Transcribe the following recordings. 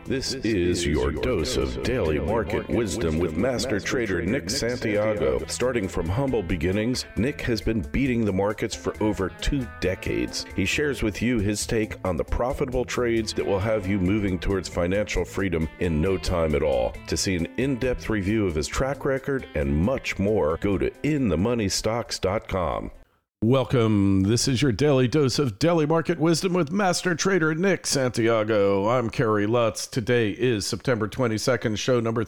This is your dose of daily market wisdom with master trader Nick Santiago. Starting from humble beginnings, Nick has been beating the markets for over 2 decades. He shares with you his take on the profitable trades that will have you moving towards financial freedom in no time at all. To see an in-depth review of his track record and much more, go to inthemoneystocks.com. Welcome. This is your daily dose of daily market wisdom with master trader Nick Santiago. I'm Kerry Lutz. Today is September 22nd, show number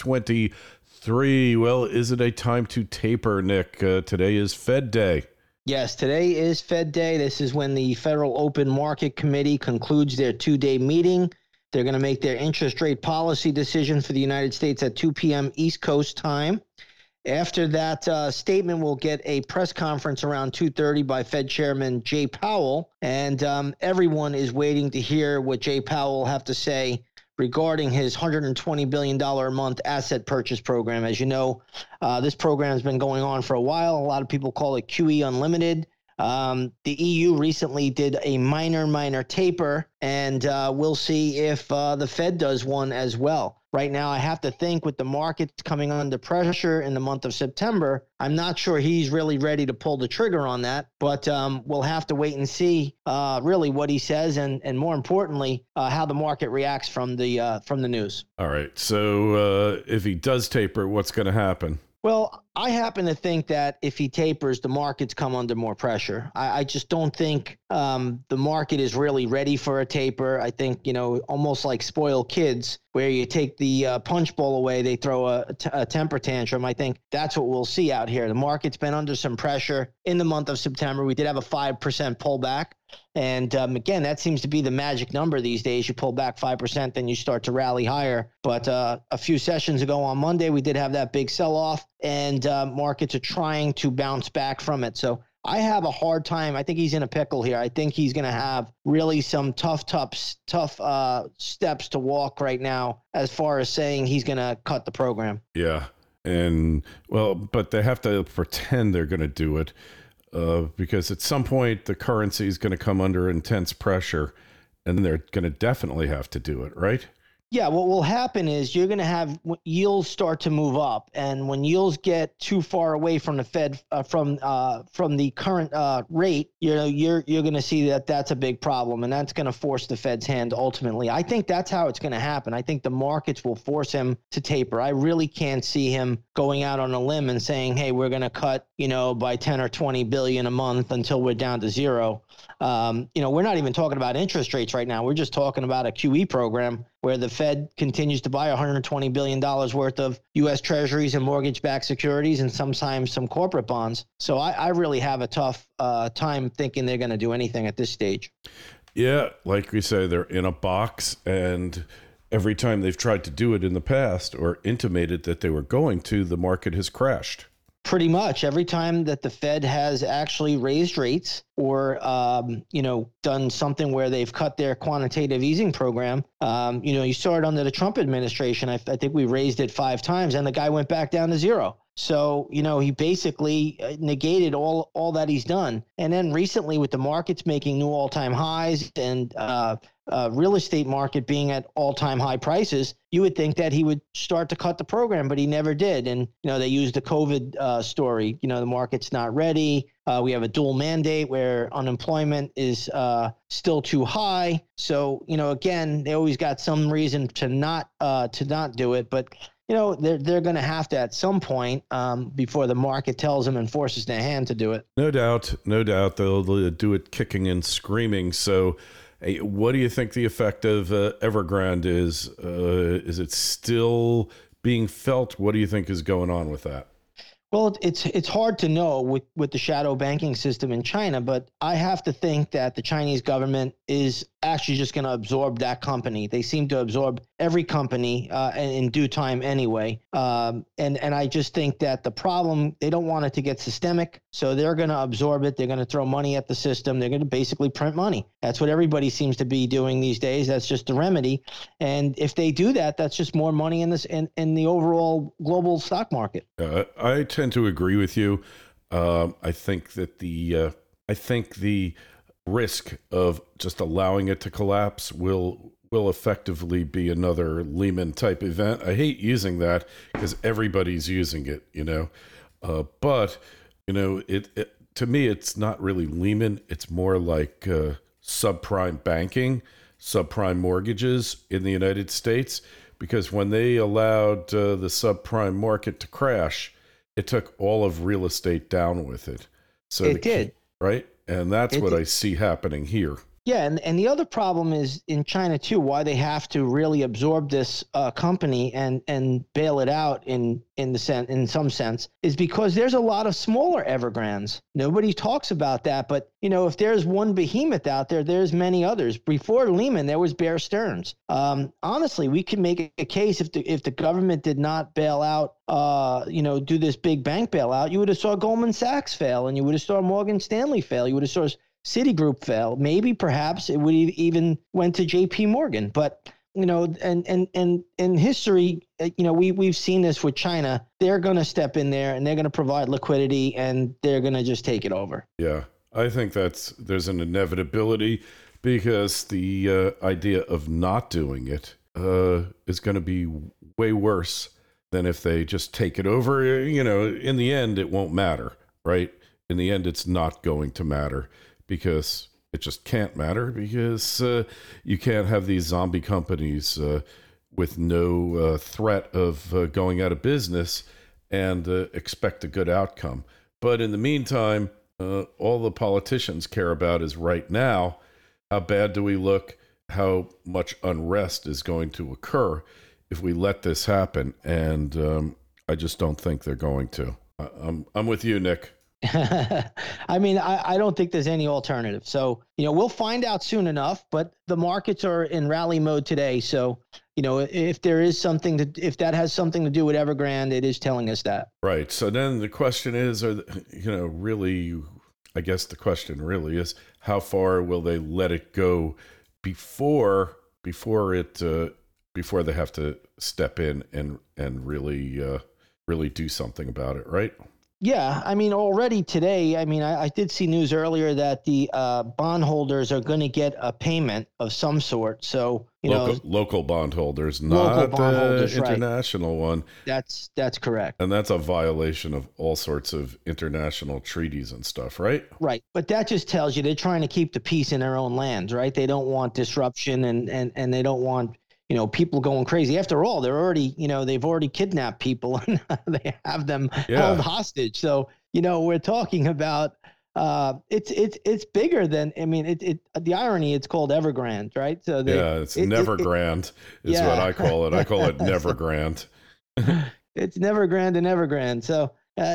323. Well, is it a time to taper, Nick? Today is Fed Day. Yes, today is Fed Day. This is when the Federal Open Market Committee concludes their 2-day meeting. They're going to make their interest rate policy decision for the United States at 2 p.m. East Coast time. After that statement, we'll get a press conference around 2:30 by Fed Chairman Jay Powell, and everyone is waiting to hear what Jay Powell will have to say regarding his $120 billion a month asset purchase program. As you know, this program has been going on for a while. A lot of people call it QE Unlimited. The EU recently did a minor taper, and we'll see if the Fed does one as well. Right now, I have to think with the markets coming under pressure in the month of September, I'm not sure he's really ready to pull the trigger on that, but we'll have to wait and see really what he says and more importantly, how the market reacts from the news. All right. So if he does taper, what's going to happen? Well, I happen to think that if he tapers, the markets come under more pressure. I just don't think the market is really ready for a taper. I think, almost like spoiled kids, where you take the punch bowl away, they throw a temper tantrum. I think that's what we'll see out here. The market's been under some pressure in the month of September. We did have a 5% pullback. And again, that seems to be the magic number these days. You pull back 5%, then you start to rally higher. But a few sessions ago on Monday, we did have that big sell-off, and markets are trying to bounce back from it. So I have a hard time. I think he's in a pickle here. I think he's going to have really some tough steps to walk right now as far as saying he's going to cut the program. Yeah. And, but they have to pretend they're going to do it. Because at some point the currency is going to come under intense pressure and they're going to definitely have to do it, right? Yeah, what will happen is you're going to have yields start to move up, and when yields get too far away from the Fed, from the current rate, you're going to see that that's a big problem, and that's going to force the Fed's hand ultimately. I think that's how it's going to happen. I think the markets will force him to taper. I really can't see him going out on a limb and saying, "Hey, we're going to cut, by 10 or 20 billion a month until we're down to zero." We're not even talking about interest rates right now. We're just talking about a QE program where the Fed continues to buy $120 billion worth of U.S. Treasuries and mortgage-backed securities and sometimes some corporate bonds. So I really have a tough time thinking they're going to do anything at this stage. Yeah, like we say, they're in a box, and every time they've tried to do it in the past or intimated that they were going to, the market has crashed. Pretty much every time that the Fed has actually raised rates or, done something where they've cut their quantitative easing program, you saw it under the Trump administration. I think we raised it 5 times and the guy went back down to zero. So, he basically negated all that he's done. And then recently with the markets making new all-time highs and real estate market being at all-time high prices, you would think that he would start to cut the program, but he never did. And, they used the COVID story. The market's not ready. We have a dual mandate where unemployment is still too high. So, again, they always got some reason to not do it. But they're going to have to at some point before the market tells them and forces their hand to do it. No doubt. They'll do it kicking and screaming. So what do you think the effect of Evergrande is? Is it still being felt? What do you think is going on with that? Well, it's hard to know with the shadow banking system in China, but I have to think that the Chinese government is actually just going to absorb that company. They seem to absorb every company in due time anyway. And I just think that the problem, they don't want it to get systemic, so they're going to absorb it. They're going to throw money at the system. They're going to basically print money. That's what everybody seems to be doing these days. That's just the remedy. And if they do that, that's just more money in the overall global stock market. I tend to agree with you. I think that the risk of just allowing it to collapse will will effectively be another Lehman type event. I hate using that because everybody's using it, but it to me, it's not really Lehman. It's more like subprime banking, subprime mortgages in the United States, because when they allowed the subprime market to crash, it took all of real estate down with it. So it did. Right? And that's what I see happening here. Yeah, and the other problem is in China too, why they have to really absorb this company and bail it out in some sense, is because there's a lot of smaller Evergrandes. Nobody talks about that, but if there's one behemoth out there, there's many others. Before Lehman, there was Bear Stearns. Honestly, we could make a case if the government did not bail out, do this big bank bailout, you would have saw Goldman Sachs fail, and you would have saw Morgan Stanley fail. You would have saw Citigroup fail. Maybe perhaps it would even went to JP Morgan. But, and in history, we've seen this with China. They're going to step in there and they're going to provide liquidity and they're going to just take it over. Yeah, I think there's an inevitability, because the idea of not doing it is going to be way worse than if they just take it over. In the end, it won't matter, right? In the end, it's not going to matter. Because it just can't matter, because you can't have these zombie companies with no threat of going out of business and expect a good outcome. But in the meantime, all the politicians care about is right now, how bad do we look, how much unrest is going to occur if we let this happen. And I just don't think they're going to. I'm with you, Nick. I mean, I don't think there's any alternative. So, we'll find out soon enough, but the markets are in rally mode today. So, if there is if that has something to do with Evergrande, it is telling us that. Right. So then the question is, really, I guess the question really is, how far will they let it go before they have to step in and really do something about it, right? Yeah, I mean, already today, I did see news earlier that the bondholders are going to get a payment of some sort. So, local bondholders, not the international one. That's correct. And that's a violation of all sorts of international treaties and stuff, right? Right. But that just tells you they're trying to keep the peace in their own lands, right? They don't want disruption and they don't want people going crazy. After all, they're already, they've already kidnapped people and they have them held hostage. So, we're talking about, it's bigger than, the irony, it's called Evergrande, right? So it's Nevergrande is what I call it. I call it Nevergrande. It's Nevergrande and Evergrande. So,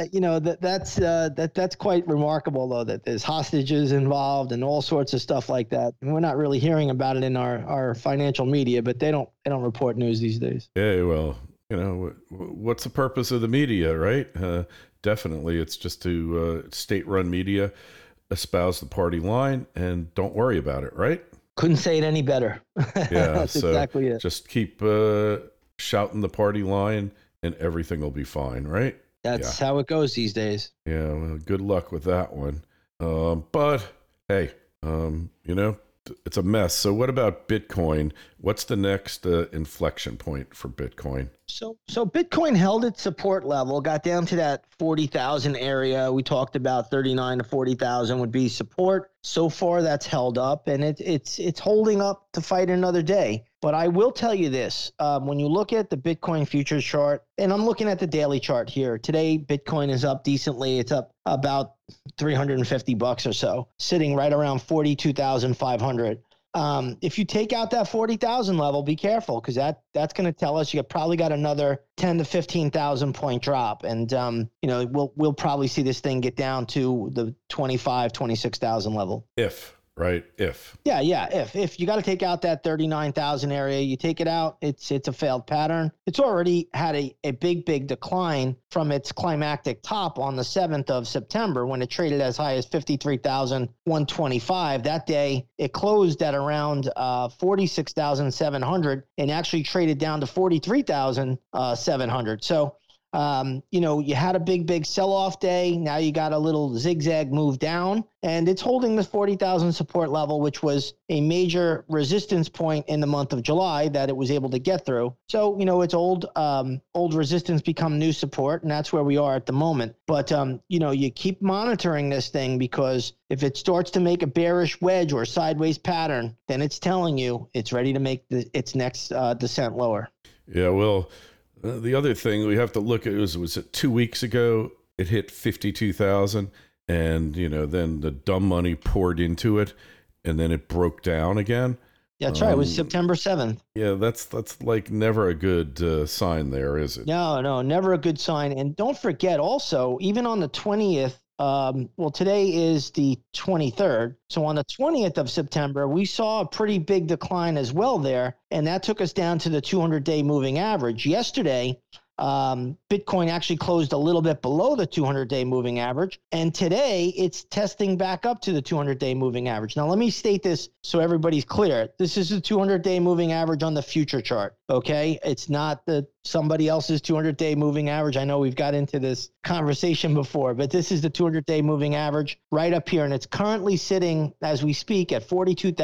that's quite remarkable, though, that there's hostages involved and all sorts of stuff like that. And we're not really hearing about it in our financial media, but they don't report news these days. Yeah, well, what's the purpose of the media, right? Definitely, it's just to state-run media espouse the party line and don't worry about it, right? Couldn't say it any better. Yeah, that's exactly it. Just keep shouting the party line and everything will be fine, right? That's how it goes these days. Yeah, well, good luck with that one. But hey, it's a mess. So what about Bitcoin? What's the next inflection point for Bitcoin? So Bitcoin held its support level, got down to that 40,000 area. We talked about 39 to 40,000 would be support. So far, that's held up, and it's holding up to fight another day. But I will tell you this: when you look at the Bitcoin futures chart, and I'm looking at the daily chart here today, Bitcoin is up decently. It's up about $350 or so, sitting right around 42,500. If you take out that 40,000 level, be careful, because that's going to tell us you probably got another 10 to 15,000 point drop. And, we'll probably see this thing get down to the 26,000 level. If you got to take out that 39,000 area, you take it out, it's a failed pattern. It's already had a big decline from its climactic top on the 7th of September when it traded as high as 53,125. That day, it closed at around 46,700 and actually traded down to 43,700. So You had a big sell-off day. Now you got a little zigzag move down, and it's holding the 40,000 support level, which was a major resistance point in the month of July that it was able to get through. So, it's old resistance become new support, and that's where we are at the moment. But, you keep monitoring this thing, because if it starts to make a bearish wedge or sideways pattern, then it's telling you it's ready to make its next descent lower. Yeah, well, the other thing we have to look at was it 2 weeks ago, it hit 52,000, and, then the dumb money poured into it, and then it broke down again. Yeah, that's right. It was September 7th. Yeah, that's like never a good sign there, is it? No, never a good sign. And don't forget also, even on the 20th, today is the 23rd. So on the 20th of September, we saw a pretty big decline as well there. And that took us down to the 200-day moving average. Yesterday, Bitcoin actually closed a little bit below the 200-day moving average. And today it's testing back up to the 200-day moving average. Now, let me state this so everybody's clear. This is the 200-day moving average on the future chart. Okay. It's not somebody else's 200-day moving average. I know we've got into this conversation before, but this is the 200-day moving average right up here. And it's currently sitting as we speak at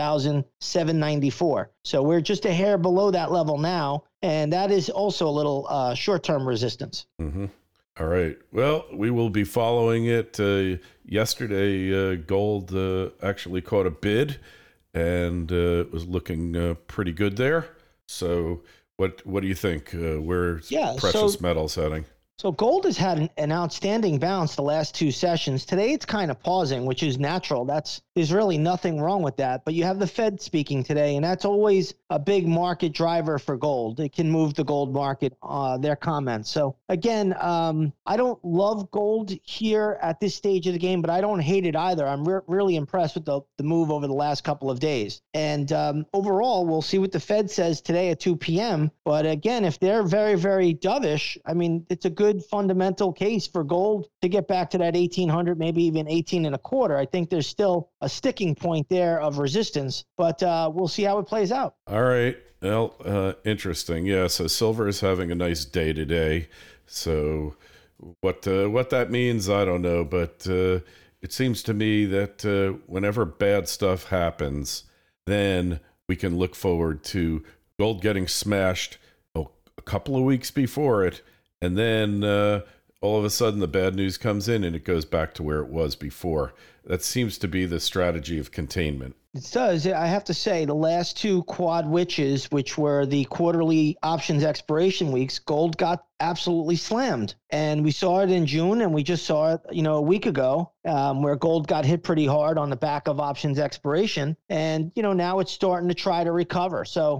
42,794. So we're just a hair below that level now. And that is also a little short-term resistance. Mm-hmm. All right. Well, we will be following it. Yesterday, gold actually caught a bid, and it was looking pretty good there. So what do you think? Where's precious metals heading? So gold has had an outstanding bounce the last two sessions. Today it's kind of pausing, which is natural. There's really nothing wrong with that. But you have the Fed speaking today, and that's always a big market driver for gold. It can move the gold market, their comments. So again, I don't love gold here at this stage of the game, but I don't hate it either. I'm really impressed with the move over the last couple of days. And overall, we'll see what the Fed says today at 2 p.m. But again, if they're very, very dovish, I mean, it's a good fundamental case for gold to get back to that 1,800, maybe even 18 and a quarter. I think there's still a sticking point there of resistance, but we'll see how it plays out. All right. Well, interesting. Yeah. So silver is having a nice day today. So what that means, I don't know, but it seems to me that whenever bad stuff happens, then we can look forward to gold getting smashed a couple of weeks before it. And then all of a sudden the bad news comes in and it goes back to where it was before. That seems to be the strategy of containment. It does. I have to say, the last two quad witches, which were the quarterly options expiration weeks, gold got absolutely slammed. And we saw it in June, and we just saw it, a week ago, where gold got hit pretty hard on the back of options expiration. And, now it's starting to try to recover. So,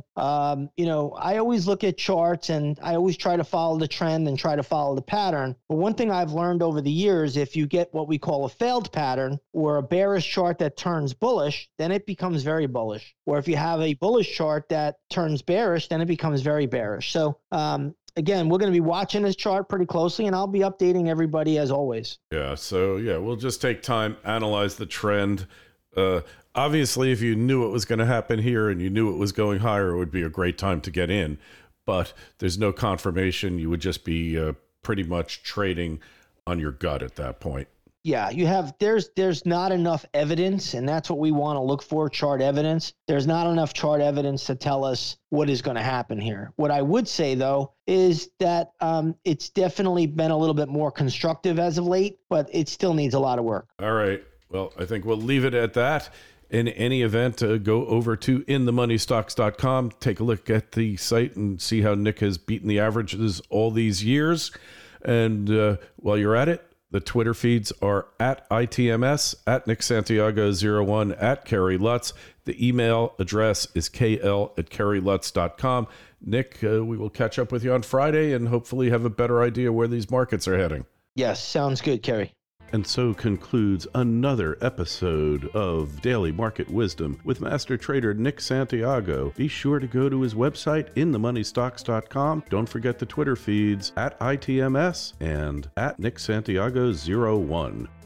I always look at charts and I always try to follow the trend and try to follow the pattern. But one thing I've learned over the years, if you get what we call a failed pattern or a bearish chart that turns bullish, then it becomes very bullish. Or if you have a bullish chart that turns bearish, then it becomes very bearish. So, again, we're going to be watching this chart pretty closely, and I'll be updating everybody as always. Yeah, so we'll just take time, analyze the trend. Obviously, if you knew what was going to happen here and you knew it was going higher, it would be a great time to get in. But there's no confirmation. You would just be pretty much trading on your gut at that point. Yeah, there's not enough evidence, and that's what we want to look for, chart evidence. There's not enough chart evidence to tell us what is going to happen here. What I would say, though, is that it's definitely been a little bit more constructive as of late, but it still needs a lot of work. All right. Well, I think we'll leave it at that. In any event, go over to inthemoneystocks.com, take a look at the site and see how Nick has beaten the averages all these years. And while you're at it, the Twitter feeds are at ITMS, at Nick Santiago01, at Kerry Lutz. The email address is kl@kerrylutz.com. Nick, we will catch up with you on Friday and hopefully have a better idea where these markets are heading. Yes, sounds good, Kerry. And so concludes another episode of Daily Market Wisdom with Master Trader Nick Santiago. Be sure to go to his website, inthemoneystocks.com. Don't forget the Twitter feeds at ITMS and at Nick Santiago01.